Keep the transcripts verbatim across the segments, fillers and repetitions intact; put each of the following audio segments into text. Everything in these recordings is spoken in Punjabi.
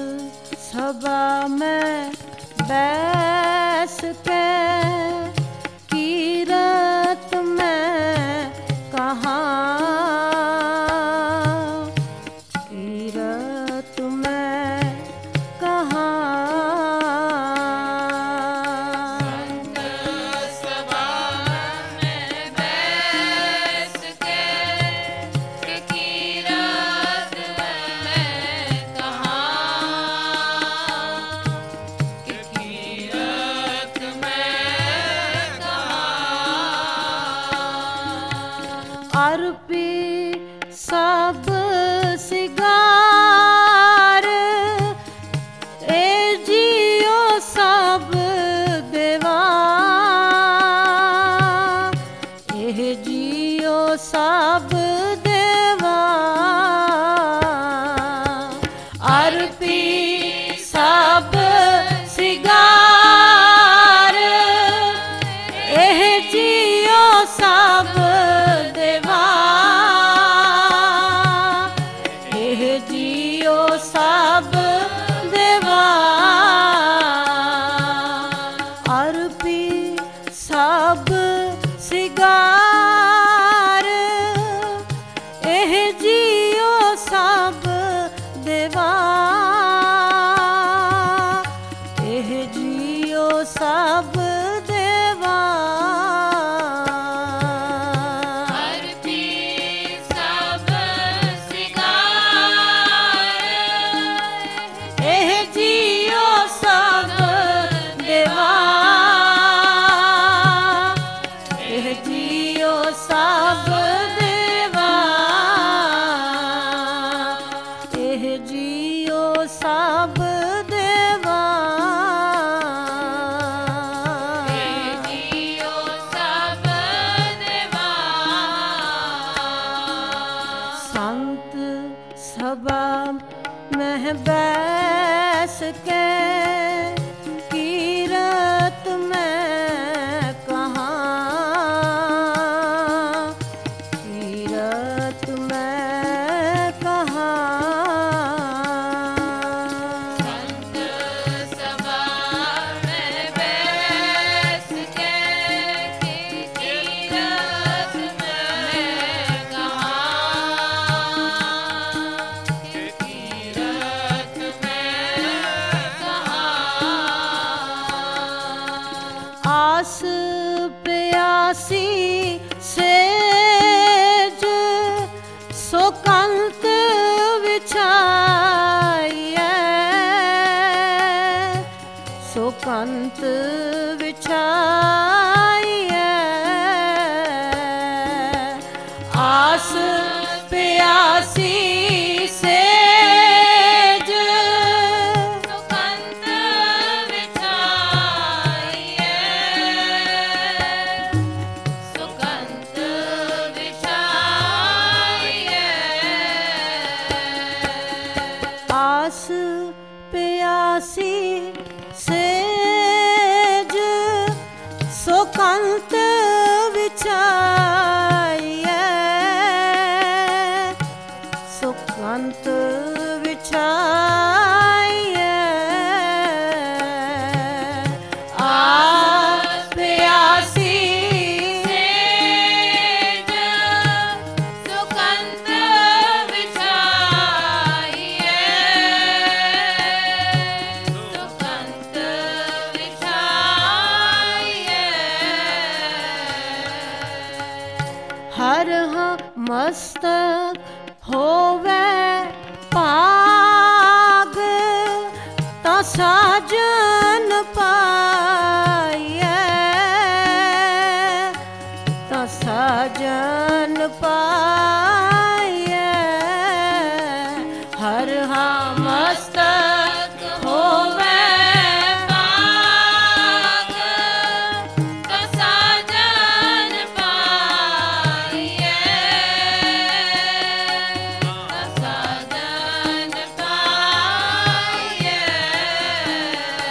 सभा में बैस के कीरत में कहाँ, कीरत में कहाँ। अर्पी सब सिगार ए जियो सब देवा, ए जियो सब देवा। अर्पी सब सिगार ए जियो सब देवा, ए जियो सब देवा। अर्पी सब सिगार एह जियो सब देवा, एह जियो सब देवा। सब देवा, एह जियो सब देवा, एह जियो सब देवा। संत सभा में बैस के कीरत में आस प्यासी सेज सुकंत विछाइए, सुकंत विछाइए। आस प्यासी सेज सुकंत विछाइए, सुकंत विछाइए। आस प्यासी सेज सुकंत विछाइए, सुकंत विछाइए। आस प्यासी सेज सुकंत विछाइए, सुकंत विछाइए। हर मस्तक होवे पाग ता साजन पाइए, ता साजन पाइए। हर मस्तक होवे पाग ता साजन पाइए, ता साजन पाइए।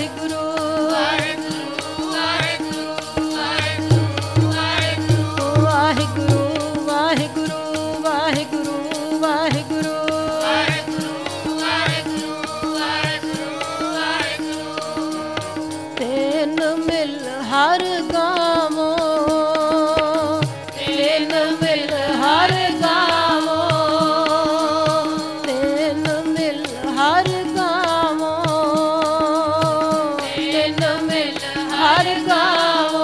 ਹਰ ਗਾਵੋ, ਤਿਨ ਮਿਲ ਹਰ ਗਾਵੋ, ਤਿਨ ਮਿਲ ਹਰ ਗਾਵੋ, ਤਿਨ ਮਿਲ ਹਰ ਗਾਵੋ।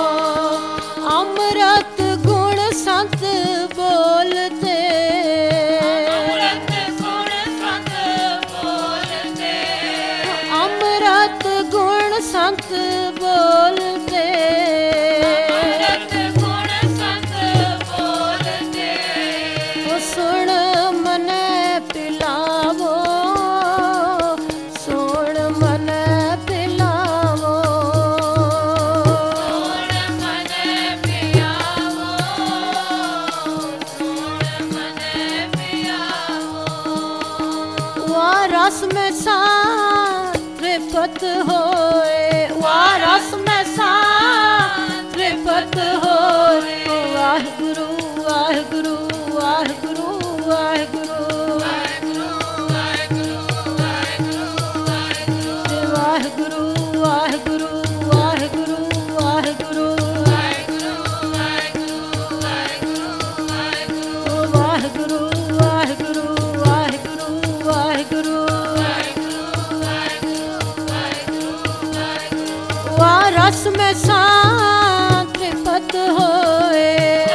ਅੰਮ੍ਰਿਤ ਗੁਣ ਸੰਤ ਬੋਲਤੇ, ਅੰਮ੍ਰਿਤ ਗੁਣ ਸੰਤ ਬੋਲਤੇ, ਅੰਮ੍ਰਿਤ ਗੁਣ ਸੰਤ ਬੋਲਤੇ। ਉਹ ਸੁਣ ਮਨੈ ਪਿਲਾਵੋ, ਸੁਣ ਮਨੈ ਪਿਲਾਵੋ, ਸੁਣ ਮਨੈ ਪਿਆਵੋ, ਸੁਣ ਮਨੈ ਪਿਆਵੋ। ਵਾ ਰਸ ਮੈਂ ਸਾ ਤ੍ਰਿਪਤ ਹੋਏ, ਵਾ ਰਸ ਮੈਂ ਸਾ ਤ੍ਰਿਪਤ ਹੋਏ। ਵਾਹਿਗੁਰੂ ਵਾਹਿਗੁਰੂ ਵਾਹਿਗੁਰੂ ਵਾਹਿਗੁਰੂ ਵਾਹਿਗੁਰੂ ਵਾਹਿਗੁਰੂ ਵਾਹਿਗੁਰੂ ਵਾਹਿਗੁਰੂ ਵਾਹਿਗੁਰੂ ਵਾਹਿਗੁਰੂ ਵਾਹਿਗੁਰੂ ਵਾਹਿਗੁਰੂ ਵਾਹਿਗੁਰੂ। ਵਾ ਰਸ ਮੈਂ ਸਾ ਤ੍ਰਿਪਤ ਹੋਏ,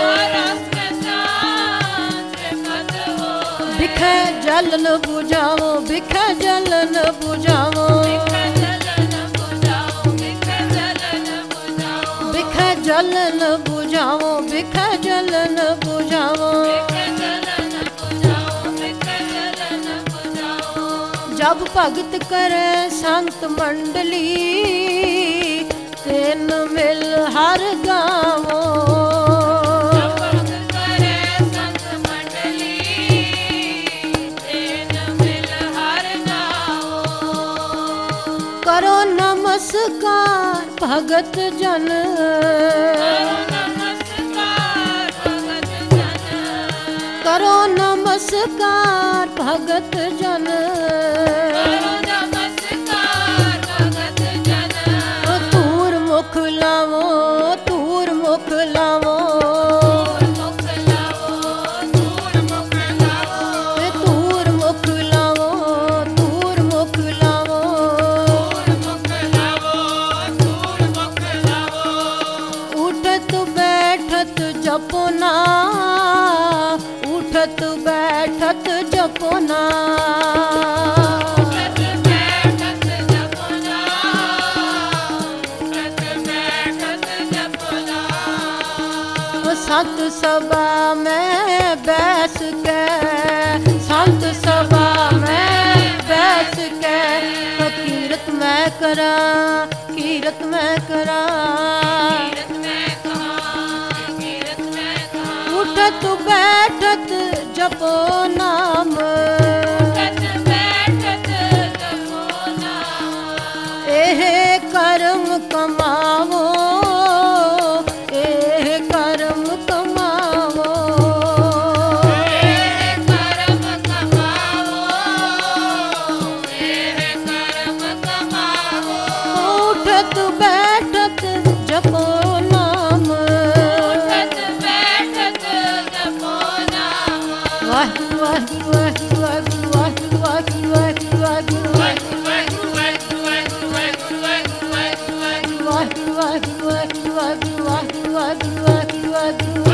ਬਿਖੈ ਜਲ ਨ ਬੁਝਾਵੋ, ਬਿਖੈ ਜਲ ਨ ਬੁਝਾਵੋ, ਬਿਖੈ ਜਲ ਨ ਬੁਝਾਵੋ, ਬਿਖੈ ਜਲ ਨ ਬੁਝਾਵੋ। ਜਬ ਭਗਤ ਕਰੈ ਸੰਤ ਮੰਡਲੀ, ਤਿਨ ਮਿਲ ਹਰ ਗਾਵੋ, ਜਬ ਭਗਤ ਕਰੈ ਸੰਤ ਮੰਡਲੀ, ਤਿਨ ਮਿਲ ਹਰ ਗਾਵੋ। ਕਰੋ ਨਮਸਕਾਰ ਭਗਤ ਜਨ, ਕਰੋ ਨਮਸਕਾਰ ਭਗਤ ਜਨ, ਕਰੋ ਨਮਸਕਾਰ ਭਗਤ ਜਨ। ਤੂਰ ਮੁਖ ਲਾਵੋ, ਤੂਰ ਮੁਖ ਲਾਵੋ, ਤੂਰ ਮੁਖ ਲਾਵੋ, ਤੂਰ ਮੁਖ ਲਾਵੋ, ਤੂਰ ਮੁਖ ਲਾਵੋ, ਤੂਰ ਮੁਖ ਲਾਵੋ, ਤੂਰ ਮੁਖ ਲਾਵੋ, ਤੂਰ ਮੁਖ ਲਾਵੋ। ਉਠਤ ਬੈਠਤ ਜਪੋ ਨਾ, ਉਠਤ ਬੈਠਤ ਜਪੋ ਨਾ, ਉਠਤ ਬੈਠਤ ਜਪੋ ਨਾ, ਉਠਤ ਬੈਠਤ ਜਪੋ ਨਾ। ਸੰਤ ਸਭਾ ਮੈਂ ਬੈਸ ਕੇ, ਸੰਤ ਸਭਾ ਮੈਂ ਬੈਸ ਕੇ, ਕੀਰਤ ਮੈਂ ਕਰਾਂ, ਕੀਰਤ ਮੈਂ ਕਰਾਂ, ਕੀਰਤ ਮੈਂ ਕਰਾਂ, ਕੀਰਤ ਮੈਂ ਕਰਾਂ। ਉਠਤ ਬੈਠਤ ਜਪੋ ਨਾਮ, ਉਠਤ ਬੈਠਤ ਜਪੋ ਨਾਮ। ਇਹ ਕਰਮ ਕਮਾਵੋ, ਇਹ ਕਰਮ ਕਮਾਵੋ, ਇਹ ਕਰਮ ਕਮਾਵੋ, ਇਹ ਕਰਮ ਕਮਾਵੋ। ਉਠਤ ਬੈਠਤ ਜਪੋ ਨਾਮ, ਉਠਤ ਬੈਠਤ ਜਪੋ ਨਾਮ। ਵਾਹਿਗੁਰੂ ਵਾਹਿਗੁਰੂ ਵਾਹਿਗੁਰੂ ਵਾਹਿਗੁਰੂ ਵਾਹਿਗੁਰੂ ਵਾਹਿਗੁਰੂ ਵਾਹਿਗੁਰੂ ਵਾਹਿਗੁਰੂ ਵਾਹਿਗੁਰੂ ਵਾਹਿਗੁਰੂ ਵਾਹਿਗੁਰੂ ਵਾਹਿਗੁਰੂ ਵਾਹਿਗੁਰੂ ਵਾਹਿਗੁਰੂ ਵਾਹਿਗੁਰੂ ਵਾਹਿਗੁਰੂ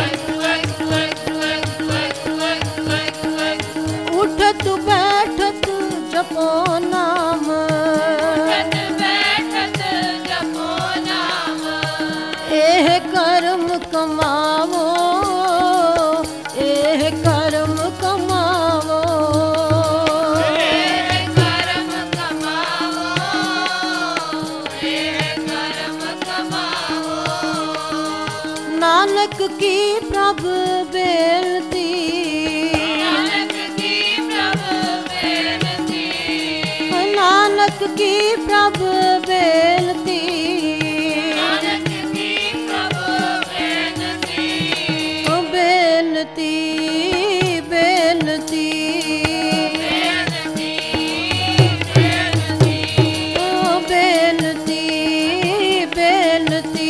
ਵਾਹਿਗੁਰੂ। ਉਠਤ ਬੈਠਤ ਜਪੋ ਨਾਮ, ਉਠਤ ਬੈਠਤ ਜਪੋ ਨਾਮ। ਇਹ ਕਰਮ ਕਮਾਵੋ, ਇਹ ਕਰਮ ਕਮਾਵੋ, ਇਹ ਕਰਮ ਕਮਾਵੋ, ਇਹ ਕਰਮ ਕਮਾਵੋ। ਨਾਨਕ ਕੀ ਪ੍ਰਭ ਬੇਨਤੀ, ਨਾਨਕ ਕੀ ਪ੍ਰਭ ਬੇਨਤੀ, ਨਾਨਕ ਕੀ ਪ੍ਰਭ ਬੇਨਤੀ, ਨਾਨਕ ਕੀ ਪ੍ਰਭ ਬੇਨਤੀ। ਓ ਬੇਨਤੀ ਬੇਨਤੀ ਬੇਨਤੀ ਬੇਨਤੀ, ਓ ਬੇਨਤੀ ਬੇਨਤੀ